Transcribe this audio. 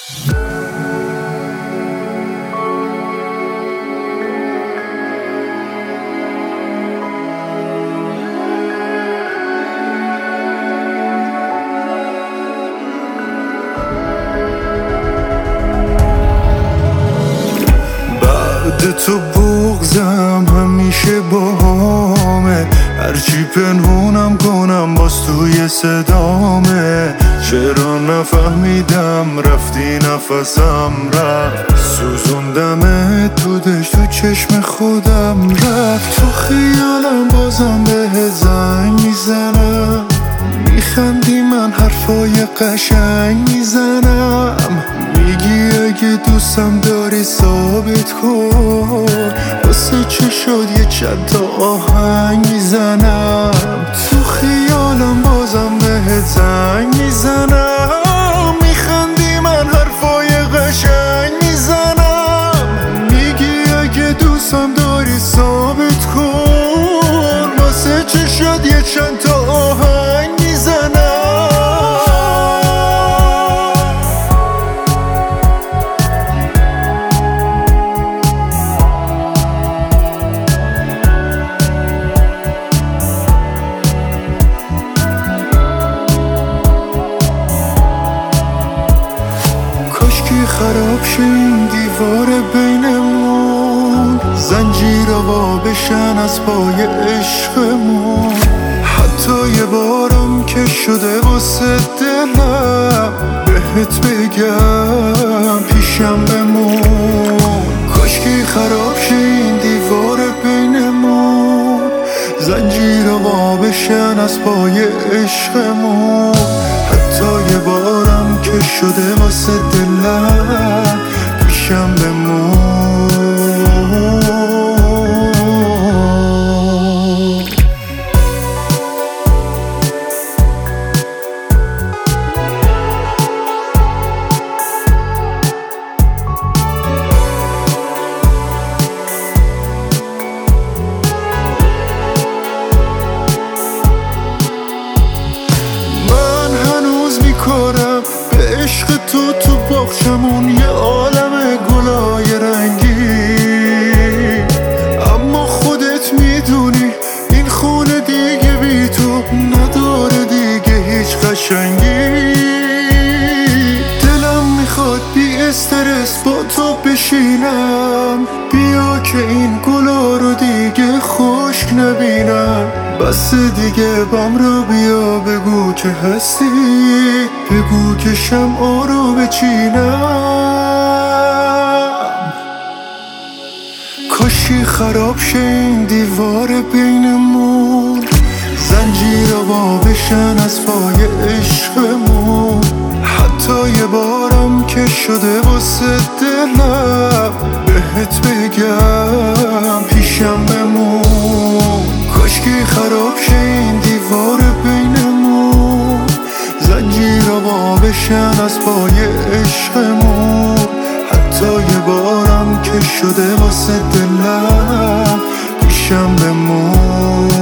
تو بغضم همیشه باهامه، هرچی پنهونم کنم باز توی صدامه. چرا نفهمیدم رفتی نفسم رفت، سوزوندم تو دشت تو چشم خودم رفت. تو خیالم بازم به زنگ میزنم، میخندی من حرفای قشنگ میزنم. میگی اگه دوستم داری ثابت کن، واسه چه شد یه چند تا آهنگ میزنم. تو خیالم بازم بهت زنگ میزنم، میخندی من حرفای قشنگ میزنم. میگی اگه دوستم داری ثابت کن، واسه چه شد یه چند تا آهنگ میزنم. خراب شه این دیوار بینمون، زنجیرها بشن از پای عشقمون. حتی یه بارم که شده واسه دلم، بهت بگم پیشم بمون. کاشکی خراب شه این دیوار بینمون، زنجیرها بشن از پای عشقمون. حتی یه بارم که شده واسه دلم، پیشم بمون. به عشق تو باغچمون یه عالم گلای رنگی، اما خودت میدونی این خونه دیگه بی تو نداره دیگه هیچ قشنگی. دلم میخواد بی استرس با تو بشینم، بیا که این گلا رو دیگه خشک نبینم. بس دیگه بام رو بیا بگو که هستی، بگو که شمعا رو بچینم. کاشی خراب شه این دیوار بینمون، زنجیرها بشن از پای عشقمون. حتی یه بارم که شده واسه دلم، بهت بگم پیشم بمون. کاشکی خراب شه این دیوار بینمون، زنجیرها بشن از پای عشقمون. حتی یه بارم که شده واسه دلم، پیشم بمون.